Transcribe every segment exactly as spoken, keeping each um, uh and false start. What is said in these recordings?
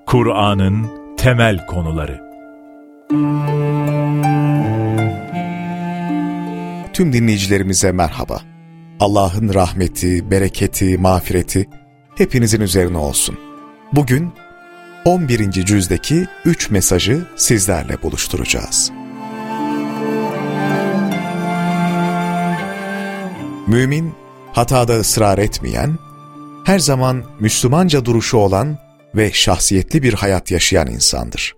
Kur'an'ın temel konuları. Tüm dinleyicilerimize merhaba. Allah'ın rahmeti, bereketi, mağfireti hepinizin üzerine olsun. Bugün on birinci cüzdeki üç mesajı sizlerle buluşturacağız. Mümin, hatada ısrar etmeyen, her zaman Müslümanca duruşu olan ve şahsiyetli bir hayat yaşayan insandır.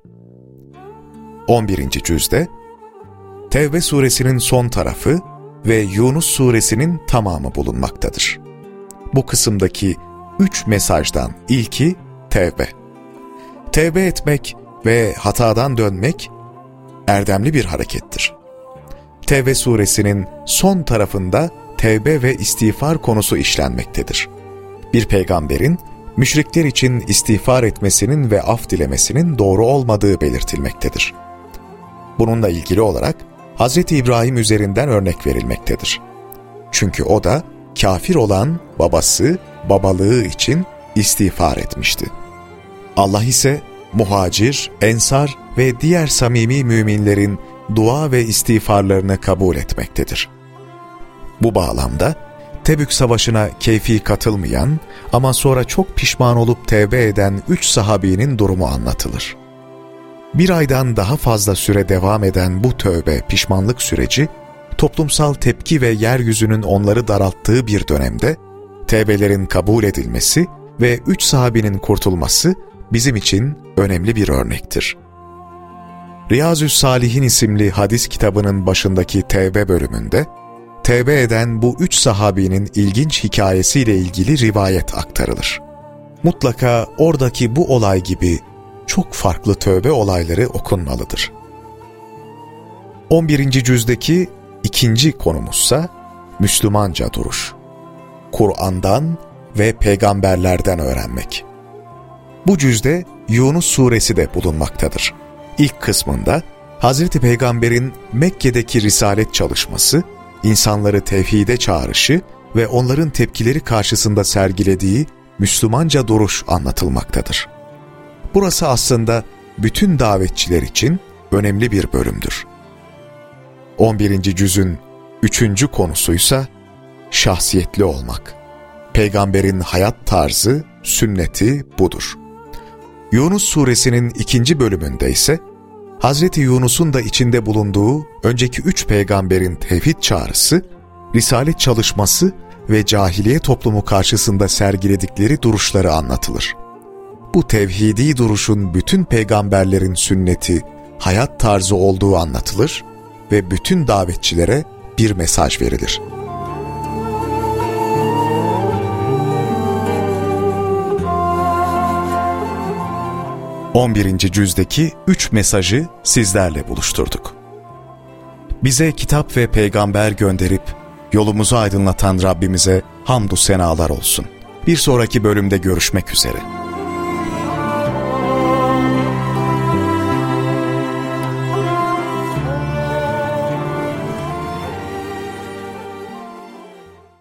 on birinci cüzde, Tevbe suresinin son tarafı ve Yunus suresinin tamamı bulunmaktadır. Bu kısımdaki üç mesajdan ilki tevbe. Tevbe etmek ve hatadan dönmek erdemli bir harekettir. Tevbe suresinin son tarafında tevbe ve istiğfar konusu işlenmektedir. Bir peygamberin müşrikler için istiğfar etmesinin ve af dilemesinin doğru olmadığı belirtilmektedir. Bununla ilgili olarak Hazreti İbrahim üzerinden örnek verilmektedir. Çünkü o da kafir olan babası, babalığı için istiğfar etmişti. Allah ise muhacir, ensar ve diğer samimi müminlerin dua ve istiğfarlarını kabul etmektedir. Bu bağlamda Tebük Savaşı'na keyfi katılmayan ama sonra çok pişman olup tevbe eden üç sahabinin durumu anlatılır. Bir aydan daha fazla süre devam eden bu tövbe pişmanlık süreci, toplumsal tepki ve yeryüzünün onları daralttığı bir dönemde, tevbelerin kabul edilmesi ve üç sahabinin kurtulması bizim için önemli bir örnektir. Riyazü's-Salihin isimli hadis kitabının başındaki tevbe bölümünde, tevbe eden bu üç sahabinin ilginç hikayesiyle ilgili rivayet aktarılır. Mutlaka oradaki bu olay gibi çok farklı tövbe olayları okunmalıdır. on birinci cüzdeki ikinci konumuzsa Müslümanca duruş. Kur'an'dan ve peygamberlerden öğrenmek. Bu cüzde Yunus suresi de bulunmaktadır. İlk kısmında Hazreti Peygamber'in Mekke'deki risalet çalışması, insanları tevhide çağrışı ve onların tepkileri karşısında sergilediği Müslümanca duruş anlatılmaktadır. Burası aslında bütün davetçiler için önemli bir bölümdür. on birinci cüzün üçüncü konusuysa şahsiyetli olmak. Peygamberin hayat tarzı, sünneti budur. Yunus suresinin ikinci bölümünde ise Hazreti Yunus'un da içinde bulunduğu önceki üç peygamberin tevhid çağrısı, risalet çalışması ve cahiliye toplumu karşısında sergiledikleri duruşları anlatılır. Bu tevhidi duruşun bütün peygamberlerin sünneti, hayat tarzı olduğu anlatılır ve bütün davetçilere bir mesaj verilir. on birinci cüzdeki üç mesajı sizlerle buluşturduk. Bize kitap ve peygamber gönderip yolumuzu aydınlatan Rabbimize hamdü senalar olsun. Bir sonraki bölümde görüşmek üzere.